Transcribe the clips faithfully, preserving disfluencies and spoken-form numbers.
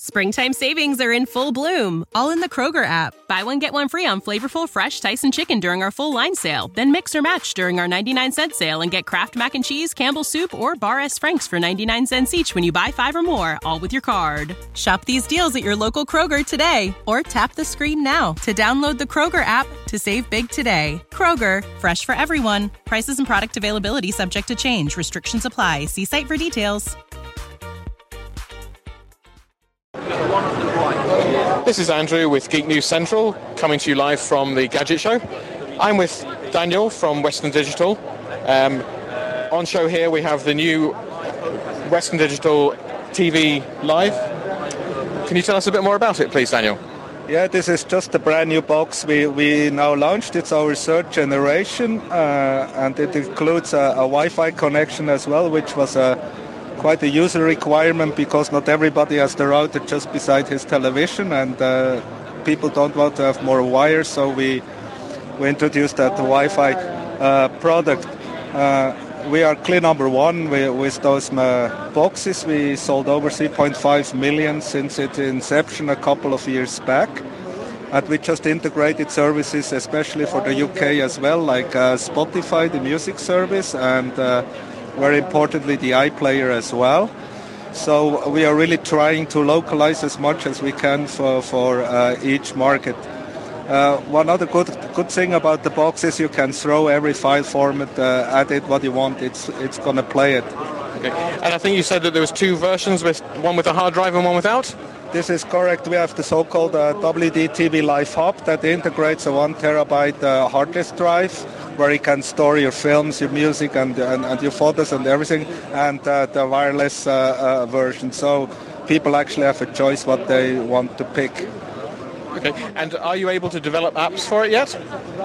Springtime savings are in full bloom, all in the Kroger app. Buy one, get one free on flavorful, fresh Tyson chicken during our full line sale. Then mix or match during our ninety-nine cent sale and get Kraft Mac and Cheese, Campbell's Soup, or Bar S. Frank's for ninety-nine cents each when you buy five or more, all with your card. Shop these deals at your local Kroger today, or tap the screen now to download the Kroger app to save big today. Kroger, fresh for everyone. Prices and product availability subject to change. Restrictions apply. See site for details. This is Andrew with Geek News Central, coming to you live from the Gadget Show. I'm with Daniel from Western Digital. Um, on show here we have the new Western Digital T V Live. Can you tell us a bit more about it, please, Daniel? Yeah, this is just a brand new box we, we now launched. It's our third generation, uh, and it includes a, a Wi-Fi connection as well, which was a quite a user requirement because not everybody has the router just beside his television, and uh, people don't want to have more wires, so we we introduced that Wi-Fi uh, product. Uh, we are clear number one we, with those uh, boxes. We sold over three point five million since its inception a couple of years back, and we just integrated services especially for the U K as well, like uh, Spotify, the music service, and uh, very importantly, the iPlayer as well. So we are really trying to localize as much as we can for, for uh, each market. Uh, one other good good thing about the box is you can throw every file format uh, at it what you want. It's it's going to play it. Okay. And I think you said that there was two versions, with one with a hard drive and one without? This is correct. We have the so-called uh, W D T V Live Hub that integrates a one terabyte uh, hard disk drive, where you can store your films, your music, and and, and your photos and everything, and uh, the wireless uh, uh, version. So people actually have a choice what they want to pick. Okay. And are you able to develop apps for it yet?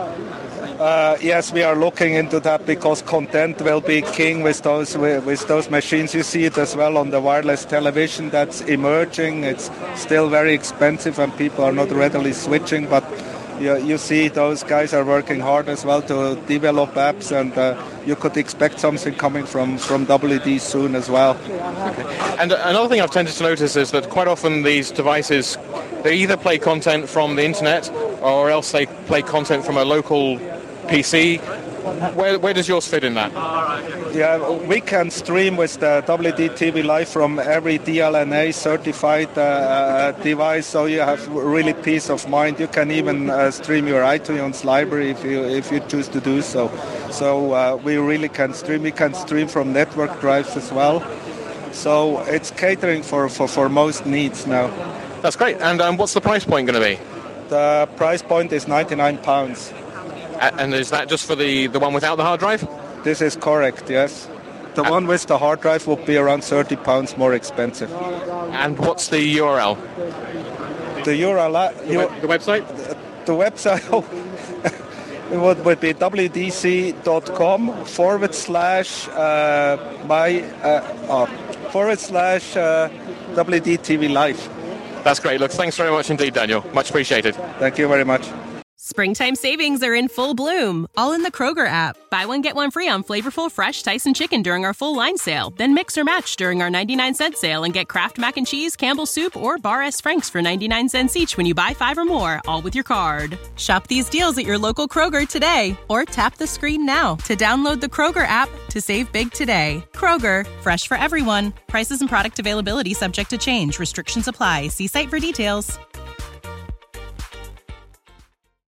Uh, yes, we are looking into that because content will be king with those with, with those machines. You see it as well on the wireless television that's emerging. It's still very expensive and people are not readily switching, but you, you see those guys are working hard as well to develop apps, and uh, you could expect something coming from, from W D soon as well. Okay. And another thing I've tended to notice is that quite often these devices, they either play content from the internet or else they play content from a local P C. Where, where does yours fit in that? Yeah, we can stream with the W D T V Live from every D L N A certified uh, device, so you have really peace of mind. You can even uh, stream your iTunes library if you if you choose to do so. So uh, we really can stream. We can stream from network drives as well. So it's catering for, for, for most needs now. That's great. And um, what's the price point going to be? The price point is ninety-nine pounds. And is that just for the, the one without the hard drive? This is correct, yes. The uh, one with the hard drive would be around thirty pounds more expensive. And what's the U R L? The U R L? Uh, the, web, the website? The, the website oh, it would, would be W D C dot com forward slash uh, my uh, oh, forward slash uh, W D T V Live. That's great. Look, thanks very much indeed, Daniel. Much appreciated. Thank you very much. Springtime savings are in full bloom, all in the Kroger app. Buy one, get one free on flavorful, fresh Tyson chicken during our full line sale. Then mix or match during our ninety-nine cent sale and get Kraft Mac and Cheese, Campbell's Soup, or Bar S. Frank's for ninety-nine cents each when you buy five or more, all with your card. Shop these deals at your local Kroger today, or tap the screen now to download the Kroger app to save big today. Kroger, fresh for everyone. Prices and product availability subject to change. Restrictions apply. See site for details.